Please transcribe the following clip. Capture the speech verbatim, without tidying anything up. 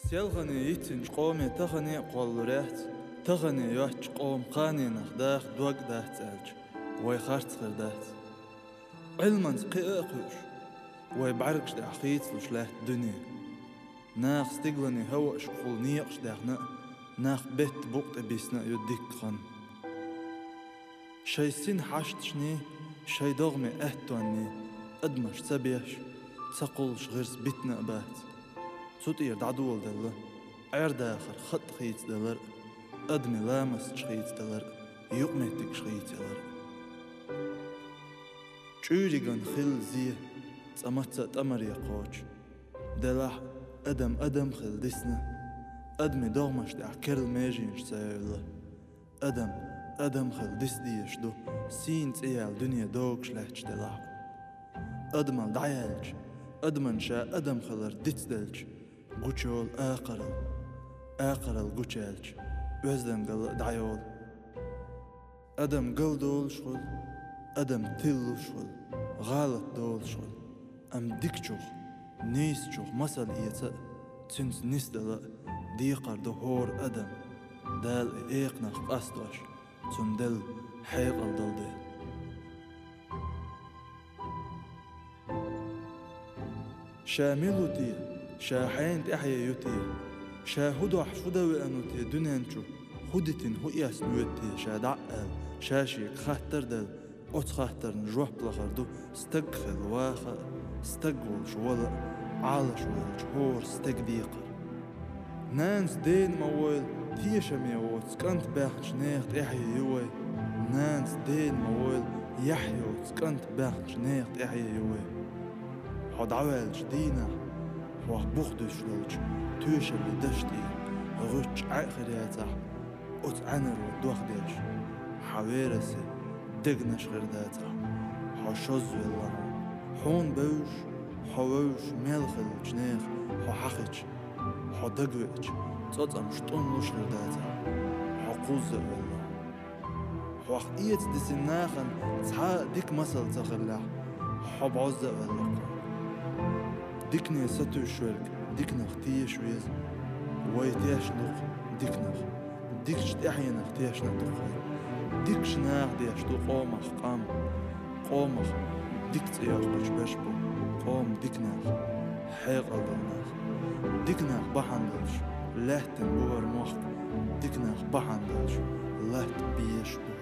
سيلغني يتنج قومي تغني قول ريت تغني يوتش قوم قاني نخداخ دوق دات سالج وي خارت خردات علما قيقوش وي بعرقش دا خيت لشلات دنيا ناخ ستيغلني هو شقول نيقش داخنا ناخ بيت بوقت بيسنا يديك خن شي سين حاشتشني شي دغمي اهتواني ادمش سبيش تسقلش غيرس بيتنا بات صوتير دعدول دلر عير داخر خط خيت دلر أدمي لامس شخيت دلر يقمتك شخيت دلر چوريغن خل زيه تسامتسا تمر يقوش دلح أدم أدم خل دسنا أدمي دوغمش دع كرل ميجينش سايولا أدم أدم خل دس ديش دو سين تيال دنيا دوغش لحش دلح أدمال دعيالج أدمن شا أدم خلر ديتس دلج قوچول آقرل آقرل قوچالج وزدم قل دعيول أدم قل دول شغل أدم تلو شغل غالط دول شغل أم ديكشوخ نيس شوخ مسال إيتا تنس نيس دل ديقر دو هور أدم دال إيقنخ قصدوش تن دل حيقل دل دل شاملوتي شاحين تحيا يوتي شاهدو حشودا وأنوتي دنيانشو خودتين هو إياس نوتي شادعقل شاشيك خاطر دل أوت خاطر نجوح بلخردو استقخل واخا استقول شوال عالش والجهور استقديقر نانس دين مويل تيشمي ووت كانت باخش نيخت إحيا يوي نانس دين مويل يحيوت كانت باخش نيخت إحيا يوي حد عوالج دينا حوخ بوخدش لوج توش اللي دشتي غوش عاخر ياتح اوت عنر ودوخ ديش حويرسي دقنش غرداتح حشوز والله حون بوش حووش ملخل جنيخ ححخج حدقوش تصد امشطون لوش غرداتح حقوز والله حوخ ايت دسناخن تحا ديك مسل تخلح حب عزة والله ديكني ستو شوالك ديكنخ تيش ويز وي تيش نخ ديكنخ ديكش تحينخ تيش نخ ديكش ناخ ديش تو قومخ قام قومخ ديك تياخ بش بشبو قوم ديكنخ حيق الدنخ ديكنخ بحندلش لهتن بور مخ ديكنخ بحندلش لهت بيشبو